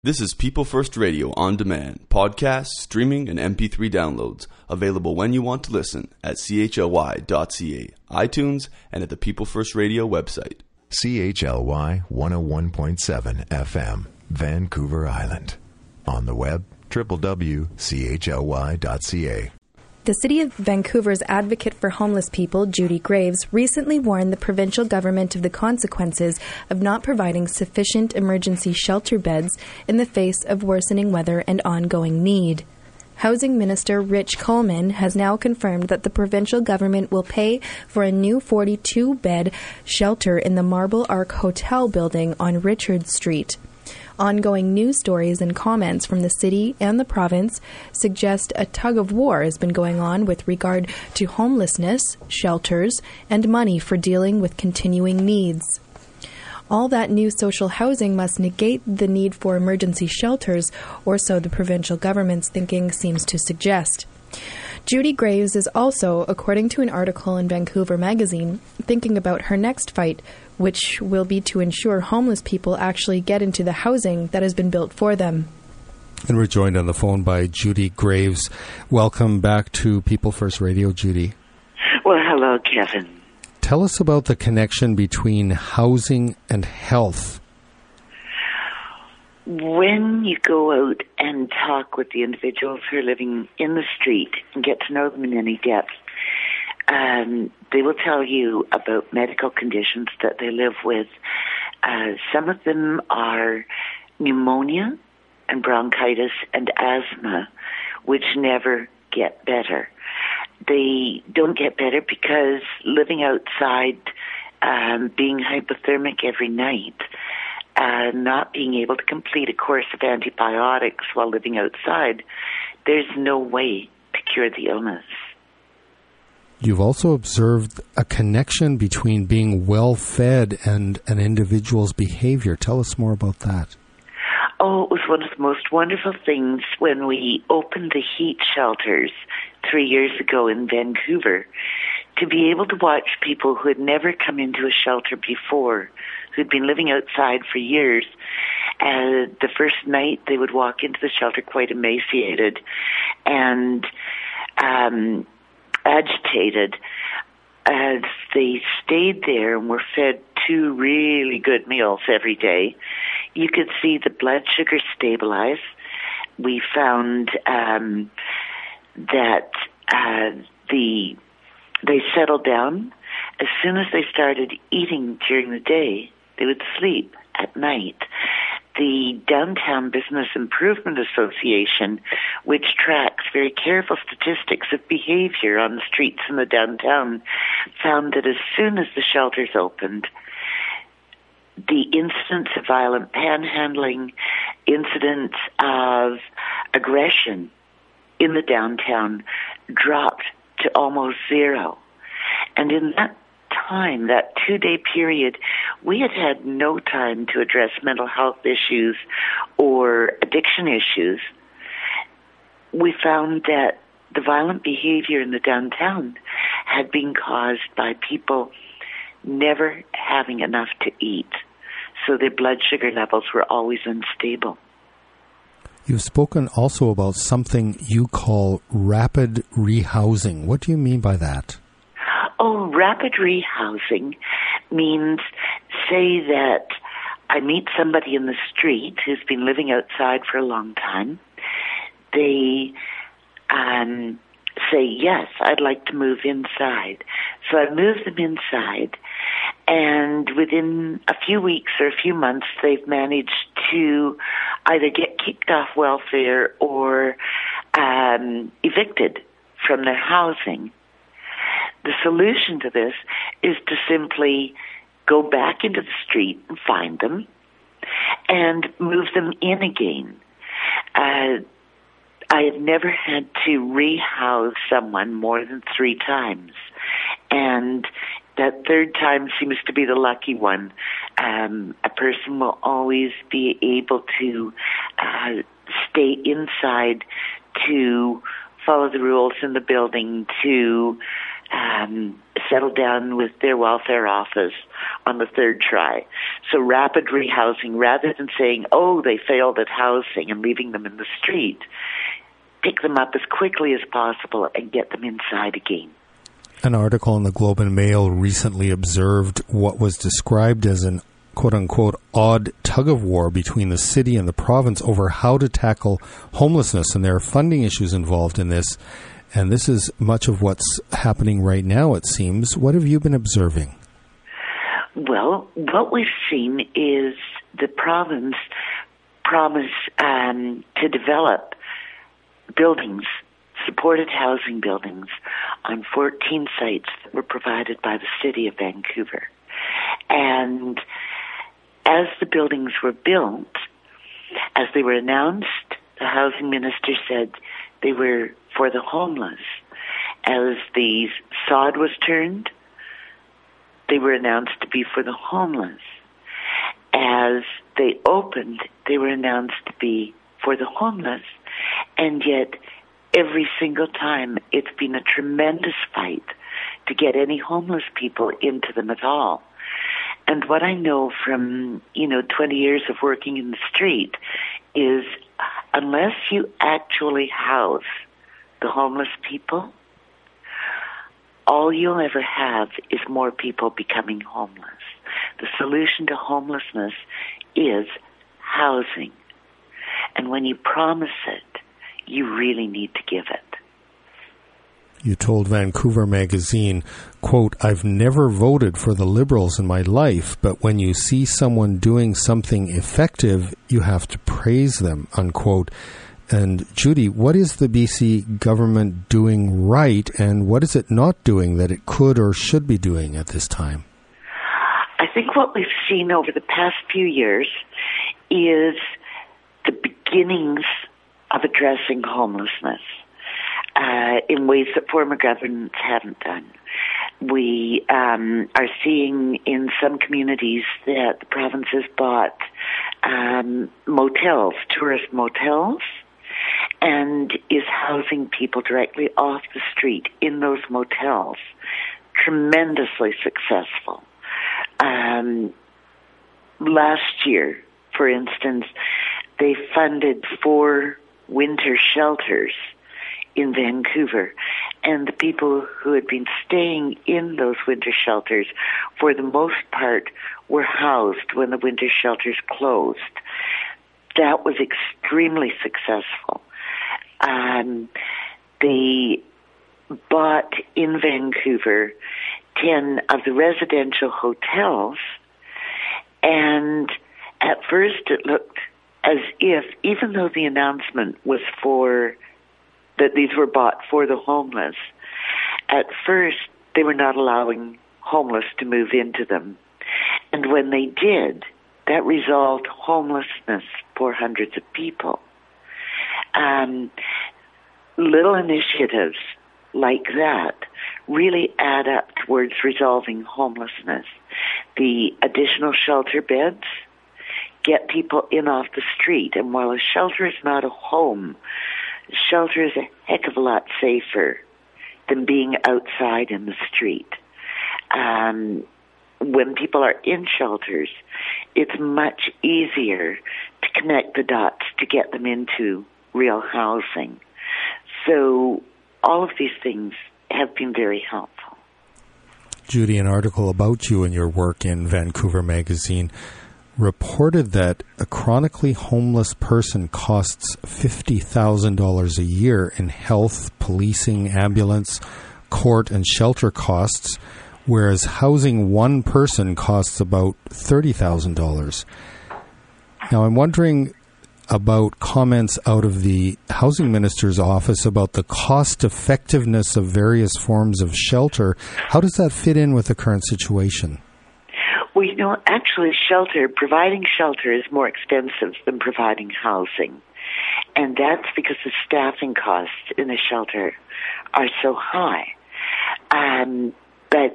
This is People First Radio on demand, podcasts, streaming, and MP3 downloads, available when you want to listen at chly.ca, iTunes, and at the People First Radio website. CHLY 101.7 FM, Vancouver Island. On the web, www.chly.ca. The City of Vancouver's advocate for homeless people, Judy Graves, recently warned the provincial government of the consequences of not providing sufficient emergency shelter beds in the face of worsening weather and ongoing need. Housing Minister Rich Coleman has now confirmed that the provincial government will pay for a new 42-bed shelter in the Marble Arc Hotel building on Richard Street. Ongoing news stories and comments from the city and the province suggest a tug-of-war has been going on with regard to homelessness, shelters, and money for dealing with continuing needs. All that new social housing must negate the need for emergency shelters, or so the provincial government's thinking seems to suggest. Judy Graves is also, according to an article in Vancouver Magazine, thinking about her next fight, which will be to ensure homeless people actually get into the housing that has been built for them. And we're joined on the phone by Judy Graves. Welcome back to People First Radio, Judy. Well, hello, Kevin. Tell us about the connection between housing and health. When you go out and talk with the individuals who are living in the street and get to know them in any depth, they will tell you about medical conditions that they live with. Some of them are pneumonia and bronchitis and asthma, which never get better. They don't get better because living outside, being hypothermic every night, not being able to complete a course of antibiotics while living outside, there's no way to cure the illness. You've also observed a connection between being well-fed and an individual's behavior. Tell us more about that. Oh, it was one of the most wonderful things when we opened the heat shelters 3 years ago in Vancouver, to be able to watch people who had never come into a shelter before, who'd been living outside for years. The first night they would walk into the shelter quite emaciated and agitated. As they stayed there and were fed 2 really good meals every day, you could see the blood sugar stabilize. We found that they settled down. As soon as they started eating during the day, they would sleep at night. The Downtown Business Improvement Association, which tracks very careful statistics of behavior on the streets in the downtown, found that as soon as the shelters opened, the incidents of violent panhandling, incidents of aggression in the downtown dropped to almost zero. And in that time, that 2-day period, we had no time to address mental health issues or addiction issues. We found that the violent behavior in the downtown had been caused by people never having enough to eat. So their blood sugar levels were always unstable. You've spoken also about something you call rapid rehousing. What do you mean by that? Oh, rapid rehousing means, say that I meet somebody in the street who's been living outside for a long time. They say, yes, I'd like to move inside. So I move them inside, and within a few weeks or a few months, they've managed to either get kicked off welfare or evicted from their housing. The solution to this is to simply go back into the street and find them and move them in again. I have never had to rehouse someone more than 3 times, and that 3rd time seems to be the lucky one. A person will always be able to stay inside, to follow the rules in the building, to settle down with their welfare office on the 3rd try. So rapid rehousing, rather than saying, oh, they failed at housing and leaving them in the street, pick them up as quickly as possible and get them inside again. An article in the Globe and Mail recently observed what was described as an quote-unquote odd tug-of-war between the city and the province over how to tackle homelessness, and there are funding issues involved in this. And this is much of what's happening right now, it seems. What have you been observing? Well, what we've seen is the province promise to develop buildings, supported housing buildings, on 14 sites that were provided by the City of Vancouver. And as the buildings were built, as they were announced, the housing minister said they were for the homeless. As the sod was turned, they were announced to be for the homeless. As they opened, they were announced to be for the homeless. And yet, every single time, it's been a tremendous fight to get any homeless people into them at all. And what I know from, 20 years of working in the street is unless you actually house the homeless people, all you'll ever have is more people becoming homeless. The solution to homelessness is housing. And when you promise it, you really need to give it. You told Vancouver Magazine, quote, I've never voted for the Liberals in my life, but when you see someone doing something effective, you have to praise them, unquote. And Judy, what is the BC government doing right, and what is it not doing that it could or should be doing at this time? I think what we've seen over the past few years is the beginnings of addressing homelessness in ways that former governments haven't done. We are seeing in some communities that the province has bought motels, tourist motels, and is housing people directly off the street in those motels. Tremendously successful. Last year, for instance, they funded 4 winter shelters in Vancouver, and the people who had been staying in those winter shelters, for the most part, were housed when the winter shelters closed. That was extremely successful. They bought in Vancouver 10 of the residential hotels, and at first it looked as if, even though the announcement was that these were bought for the homeless, at first they were not allowing homeless to move into them. And when they did, that resolved homelessness for hundreds of people. Little initiatives like that really add up towards resolving homelessness. The additional shelter beds get people in off the street. And while a shelter is not a home, shelter is a heck of a lot safer than being outside in the street. When people are in shelters, it's much easier to connect the dots to get them into real housing. So all of these things have been very helpful. Judy, an article about you and your work in Vancouver Magazine reported that a chronically homeless person costs $50,000 a year in health, policing, ambulance, court, and shelter costs, whereas housing one person costs about $30,000. Now, I'm wondering about comments out of the housing minister's office about the cost effectiveness of various forms of shelter. How does that fit in with the current situation? Well, actually providing shelter is more expensive than providing housing. And that's because the staffing costs in a shelter are so high. But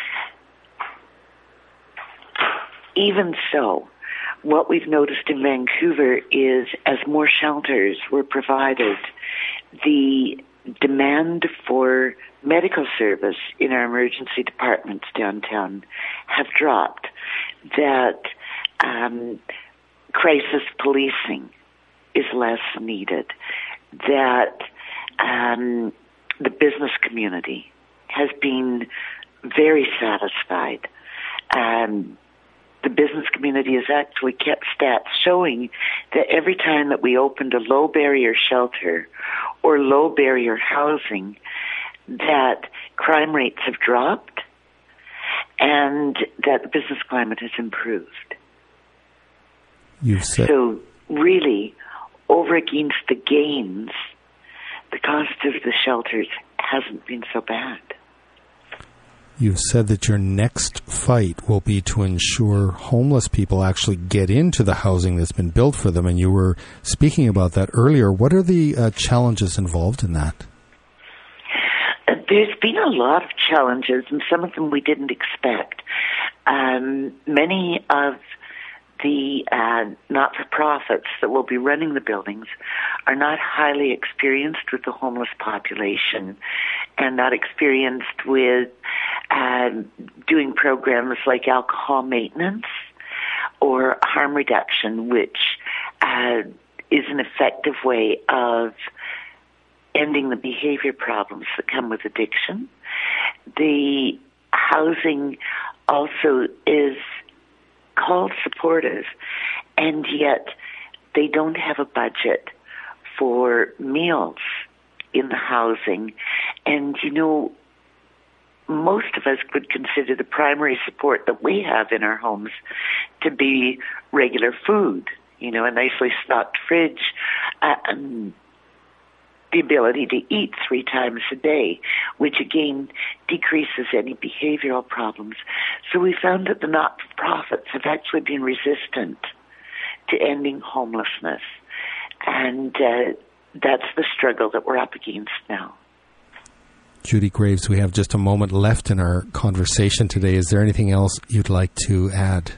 even so, what we've noticed in Vancouver is as more shelters were provided, the demand for medical service in our emergency departments downtown have dropped. That crisis policing is less needed, that the business community has been very satisfied. The business community has actually kept stats showing that every time that we opened a low barrier shelter or low barrier housing, that crime rates have dropped and that the business climate has improved. So really, over against the gains, the cost of the shelters hasn't been so bad. You've said that your next fight will be to ensure homeless people actually get into the housing that's been built for them, and you were speaking about that earlier. What are the challenges involved in that? There's been a lot of challenges, and some of them we didn't expect. Many of the not-for-profits that will be running the buildings are not highly experienced with the homeless population and not experienced with doing programs like alcohol maintenance or harm reduction, which is an effective way of ending the behavior problems that come with addiction. The housing also is called supportive, and yet they don't have a budget for meals in the housing. And, you know, most of us would consider the primary support that we have in our homes to be regular food, you know, a nicely stocked fridge, the ability to eat 3 times a day, which again decreases any behavioral problems. So we found that the not-for-profits have actually been resistant to ending homelessness. And that's the struggle that we're up against now. Judy Graves, we have just a moment left in our conversation today. Is there anything else you'd like to add?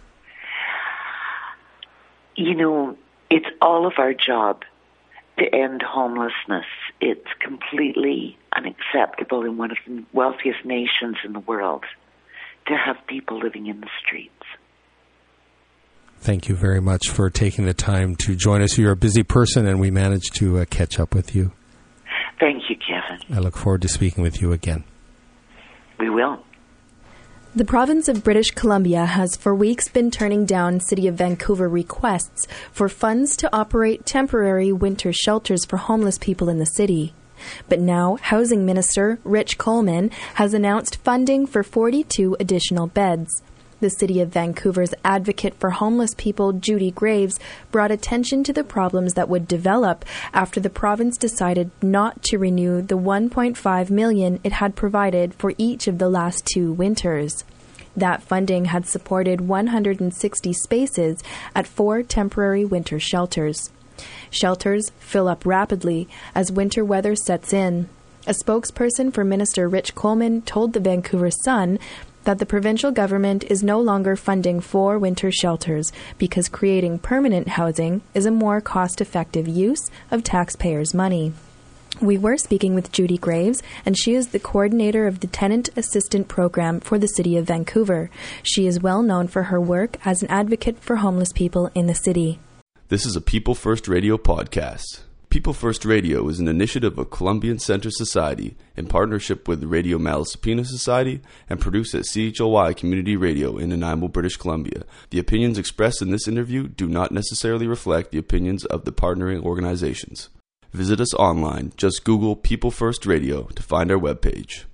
You know, it's all of our job to end homelessness. It's completely unacceptable in one of the wealthiest nations in the world to have people living in the streets. Thank you very much for taking the time to join us. You're a busy person, and we managed to catch up with you. Thank you, Kevin. I look forward to speaking with you again. We will. The province of British Columbia has for weeks been turning down City of Vancouver requests for funds to operate temporary winter shelters for homeless people in the city. But now, Housing Minister Rich Coleman has announced funding for 42 additional beds. The City of Vancouver's advocate for homeless people, Judy Graves, brought attention to the problems that would develop after the province decided not to renew the $1.5 million it had provided for each of the last 2 winters. That funding had supported 160 spaces at 4 temporary winter shelters. Shelters fill up rapidly as winter weather sets in. A spokesperson for Minister Rich Coleman told the Vancouver Sun that the provincial government is no longer funding 4 winter shelters because creating permanent housing is a more cost-effective use of taxpayers' money. We were speaking with Judy Graves, and she is the coordinator of the Tenant Assistant Program for the City of Vancouver. She is well known for her work as an advocate for homeless people in the city. This is a People First Radio podcast. People First Radio is an initiative of Columbian Center Society in partnership with the Radio Malaspina Society and produced at CHLY Community Radio in Nanaimo, British Columbia. The opinions expressed in this interview do not necessarily reflect the opinions of the partnering organizations. Visit us online. Just Google People First Radio to find our webpage.